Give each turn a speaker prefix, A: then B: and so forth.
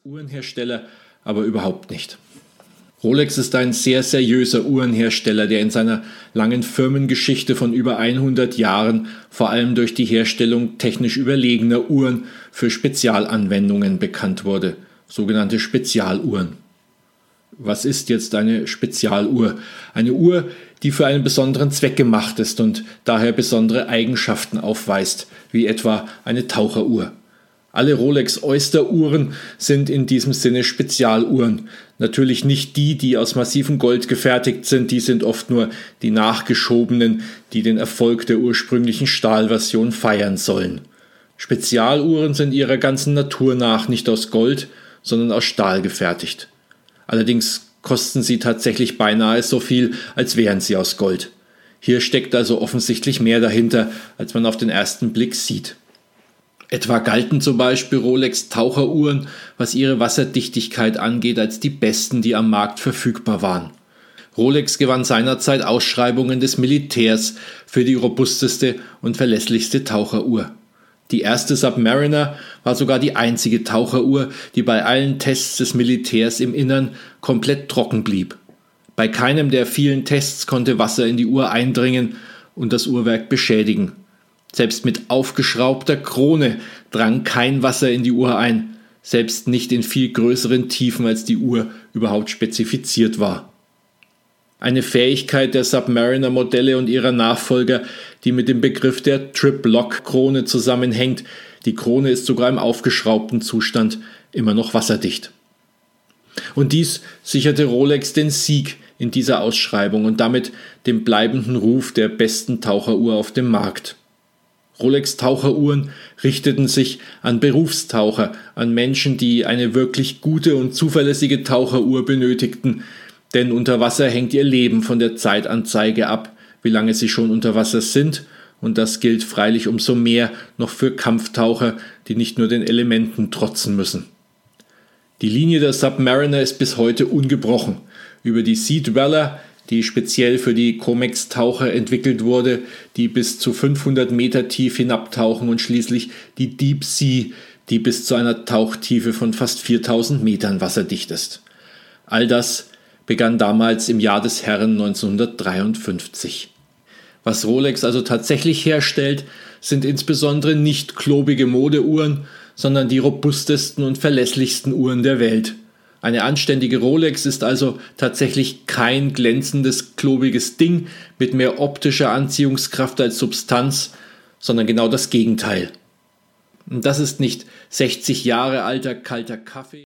A: Uhrenhersteller aber überhaupt nicht. Rolex ist ein sehr seriöser Uhrenhersteller, der in seiner langen Firmengeschichte von über 100 Jahren vor allem durch die Herstellung technisch überlegener Uhren für Spezialanwendungen bekannt wurde, sogenannte Spezialuhren. Was ist jetzt eine Spezialuhr? Eine Uhr, die für einen besonderen Zweck gemacht ist und daher besondere Eigenschaften aufweist, wie etwa eine Taucheruhr. Alle Rolex Oyster-Uhren sind in diesem Sinne Spezialuhren. Natürlich nicht die, die aus massivem Gold gefertigt sind, die sind oft nur die nachgeschobenen, die den Erfolg der ursprünglichen Stahlversion feiern sollen. Spezialuhren sind ihrer ganzen Natur nach nicht aus Gold, sondern aus Stahl gefertigt. Allerdings kosten sie tatsächlich beinahe so viel, als wären sie aus Gold. Hier steckt also offensichtlich mehr dahinter, als man auf den ersten Blick sieht. Etwa galten zum Beispiel Rolex Taucheruhren, was ihre Wasserdichtigkeit angeht, als die besten, die am Markt verfügbar waren. Rolex gewann seinerzeit Ausschreibungen des Militärs für die robusteste und verlässlichste Taucheruhr. Die erste Submariner war sogar die einzige Taucheruhr, die bei allen Tests des Militärs im Innern komplett trocken blieb. Bei keinem der vielen Tests konnte Wasser in die Uhr eindringen und das Uhrwerk beschädigen. Selbst mit aufgeschraubter Krone drang kein Wasser in die Uhr ein, selbst nicht in viel größeren Tiefen, als die Uhr überhaupt spezifiziert war. Eine Fähigkeit der Submariner-Modelle und ihrer Nachfolger, die mit dem Begriff der Trip-Lock-Krone zusammenhängt. Die Krone ist sogar im aufgeschraubten Zustand immer noch wasserdicht. Und dies sicherte Rolex den Sieg in dieser Ausschreibung und damit den bleibenden Ruf der besten Taucheruhr auf dem Markt. Rolex Taucheruhren richteten sich an Berufstaucher, an Menschen, die eine wirklich gute und zuverlässige Taucheruhr benötigten, denn unter Wasser hängt ihr Leben von der Zeitanzeige ab, wie lange sie schon unter Wasser sind, und das gilt freilich umso mehr noch für Kampftaucher, die nicht nur den Elementen trotzen müssen. Die Linie der Submariner ist bis heute ungebrochen. Über die Sea Dweller, die speziell für die COMEX-Taucher entwickelt wurde, die bis zu 500 Meter tief hinabtauchen, und schließlich die Deep Sea, die bis zu einer Tauchtiefe von fast 4000 Metern wasserdicht ist. All das begann damals im Jahr des Herrn 1953. Was Rolex also tatsächlich herstellt, sind insbesondere nicht klobige Modeuhren, sondern die robustesten und verlässlichsten Uhren der Welt. Eine anständige Rolex ist also tatsächlich kein glänzendes, klobiges Ding mit mehr optischer Anziehungskraft als Substanz, sondern genau das Gegenteil. Und das ist nicht 60 Jahre alter kalter Kaffee.